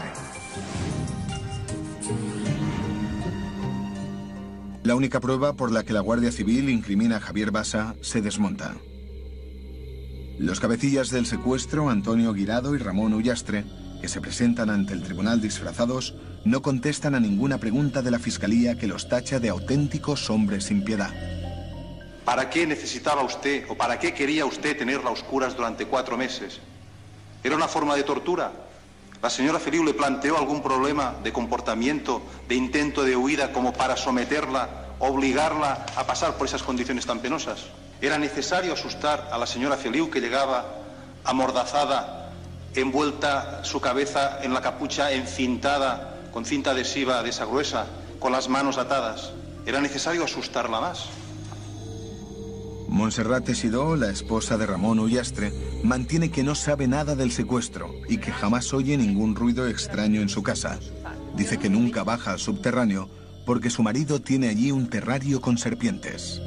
La única prueba por la que la Guardia Civil incrimina a Javier Bassa se desmonta. Los cabecillas del secuestro, Antonio Guirado y Ramón Ullastre, que se presentan ante el tribunal disfrazados, no contestan a ninguna pregunta de la Fiscalía que los tacha de auténticos hombres sin piedad. ¿Para qué necesitaba usted o para qué quería usted tenerla a oscuras durante 4 meses? ¿Era una forma de tortura? ¿La señora Feliu le planteó algún problema de comportamiento, de intento de huida como para someterla, obligarla a pasar por esas condiciones tan penosas? ¿Era necesario asustar a la señora Feliu, que llegaba amordazada, envuelta su cabeza en la capucha encintada con cinta adhesiva de esa gruesa, con las manos atadas? ¿Era necesario asustarla más? Montserrat Teixidó, la esposa de Ramón Ullastre, mantiene que no sabe nada del secuestro y que jamás oye ningún ruido extraño en su casa. Dice que nunca baja al subterráneo porque su marido tiene allí un terrario con serpientes.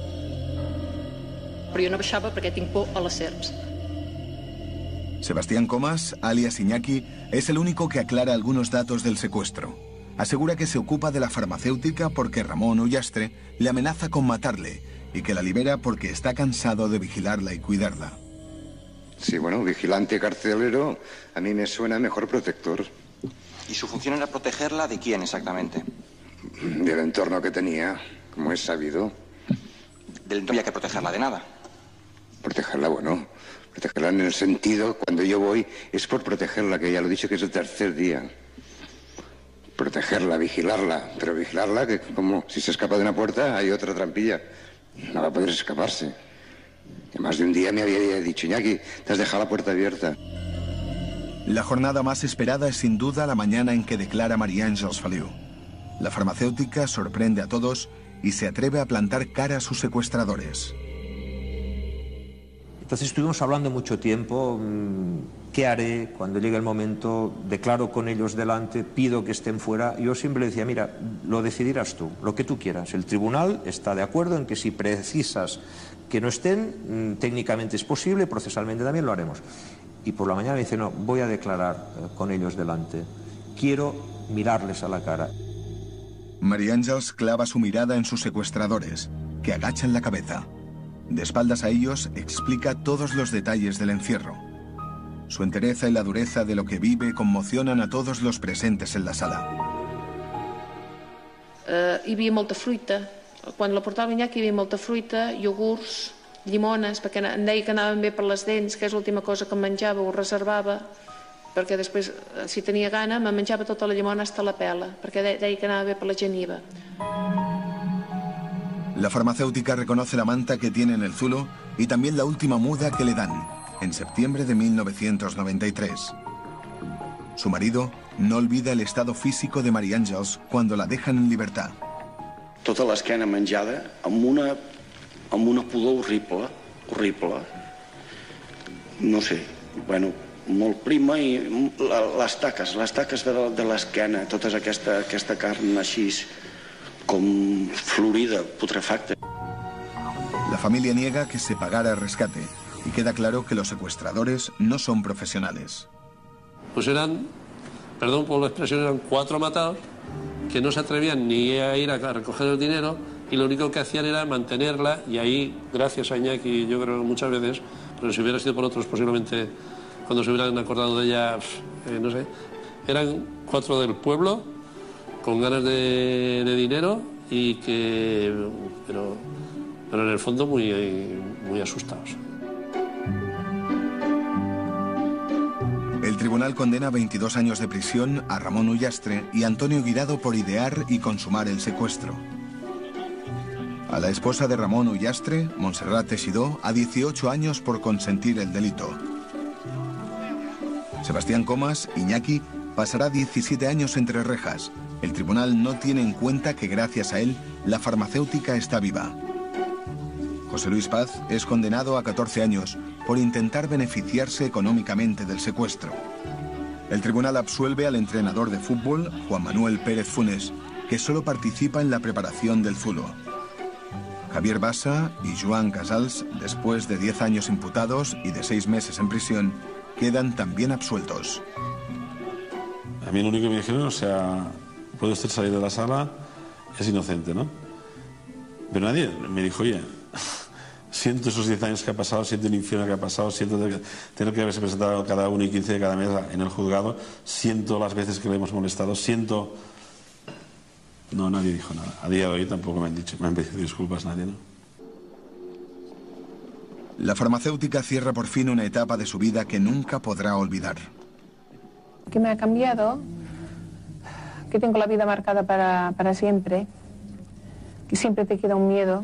Però jo no baixava perquè tinc por a les serps. Sebastián Comas, alias Iñaki, es el único que aclara algunos datos del secuestro. Asegura que se ocupa de la farmacéutica porque Ramón Ullastre le amenaza con matarle y que la libera porque está cansado de vigilarla y cuidarla. Sí, bueno, vigilante carcelero a mí me suena mejor protector. ¿Y su función era protegerla de quién exactamente? Del entorno que tenía, como es sabido. ¿Del entorno había que protegerla de nada? Protegerla, bueno, protegerla en el sentido, cuando yo voy, es por protegerla, que ya lo he dicho que es el 3er día. Protegerla, vigilarla, pero vigilarla que como si se escapa de una puerta hay otra trampilla. No va a poder escaparse. Que más de un día me había dicho, Iñaki, te has dejado la puerta abierta. La jornada más esperada es sin duda la mañana en que declara María Àngels Feliu. La farmacéutica sorprende a todos y se atreve a plantar cara a sus secuestradores. Entonces estuvimos hablando mucho tiempo, ¿qué haré cuando llegue el momento? Declaro con ellos delante, pido que estén fuera. Yo siempre le decía, mira, lo decidirás tú, lo que tú quieras. El tribunal está de acuerdo en que si precisas que no estén, técnicamente es posible, procesalmente también lo haremos. Y por la mañana me dice, no, voy a declarar con ellos delante. Quiero mirarles a la cara. María Àngels clava su mirada en sus secuestradores, que agachan la cabeza. De espaldas a ellos, explica todos los detalles del encierro. Su entereza y la dureza de lo que vive conmocionan a todos los presentes en la sala. Hi havia molta fruita. Quan la portava Iñaki hi havia molta fruita, iogurts, llimones, perquè em deia que anaven bé per les dents, que és l'última cosa que em menjava, ho reservava, perquè després, si tenia gana, me menjava tota la llimona hasta la pela, perquè deia que anava bé per la geniva. La farmacéutica reconoce la manta que tiene en el zulo y también la última muda que le dan, en septiembre de 1993. Su marido no olvida el estado físico de María Àngels cuando la dejan en libertad. Tota l'esquena menjada amb una pudor horrible. No sé, bueno, molt prima i les taques de l'esquena, tota aquesta carn així com florida, putrefacta. La familia niega que se pagara el rescate y queda claro que los secuestradores no son profesionales. Pues eran, perdón por la expresión, eran 4 matados que no se atrevían ni a ir a recoger el dinero y lo único que hacían era mantenerla, y ahí, gracias a Iñaki, yo creo muchas veces, pero si hubiera sido por otros posiblemente cuando se hubieran acordado de ella, no sé, eran 4 del pueblo con ganas de dinero y que, pero en el fondo muy asustados. El tribunal condena 22 años de prisión a Ramón Ullastre y Antonio Guirado por idear y consumar el secuestro. A la esposa de Ramón Ullastre, Montserrat Teixidó, a 18 años por consentir el delito. Sebastián Comas, Iñaki, pasará 17 años entre rejas. El tribunal no tiene en cuenta que gracias a él la farmacéutica está viva. José Luis Paz es condenado a 14 años por intentar beneficiarse económicamente del secuestro. El tribunal absuelve al entrenador de fútbol, Juan Manuel Pérez Funes, que solo participa en la preparación del zulo. Javier Bassa y Joan Casals, después de 10 años imputados y de 6 meses en prisión, quedan también absueltos. A mí lo único que me dijeron, o sea, puede usted salir de la sala, es inocente, ¿no? Pero nadie me dijo, oye, Siento esos 10 años que ha pasado, siento el infierno que ha pasado, siento tener que haberse presentado cada 1 y 15 de cada mes en el juzgado, siento las veces que le hemos molestado, siento... No, nadie dijo nada. A día de hoy tampoco me han pedido disculpas nadie, ¿no? La farmacéutica cierra por fin una etapa de su vida que nunca podrá olvidar. Que me ha cambiado, que tengo la vida marcada para siempre, que siempre te queda un miedo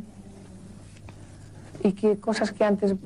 y que cosas que antes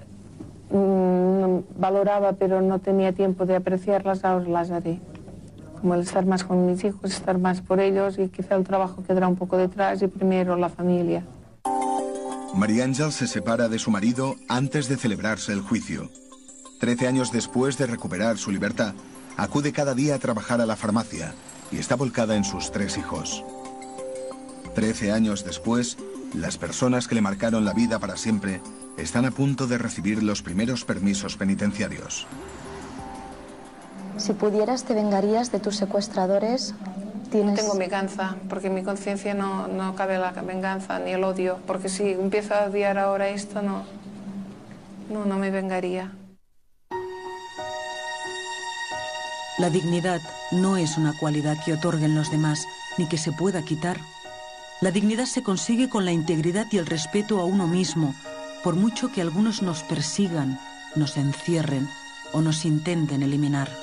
valoraba pero no tenía tiempo de apreciarlas, ahora las haré. Como el estar más con mis hijos, estar más por ellos y quizá el trabajo quedará un poco detrás y primero la familia. María Àngels se separa de su marido antes de celebrarse el juicio. 13 años después de recuperar su libertad, acude cada día a trabajar a la farmacia y está volcada en sus 3 hijos. 13 años después, las personas que le marcaron la vida para siempre están a punto de recibir los primeros permisos penitenciarios. Si pudieras, ¿te vengarías de tus secuestradores? Tengo venganza, porque en mi conciencia no cabe la venganza ni el odio, porque si empiezo a odiar ahora esto, no me vengaría. La dignidad no es una cualidad que otorguen los demás, ni que se pueda quitar. La dignidad se consigue con la integridad y el respeto a uno mismo, por mucho que algunos nos persigan, nos encierren o nos intenten eliminar.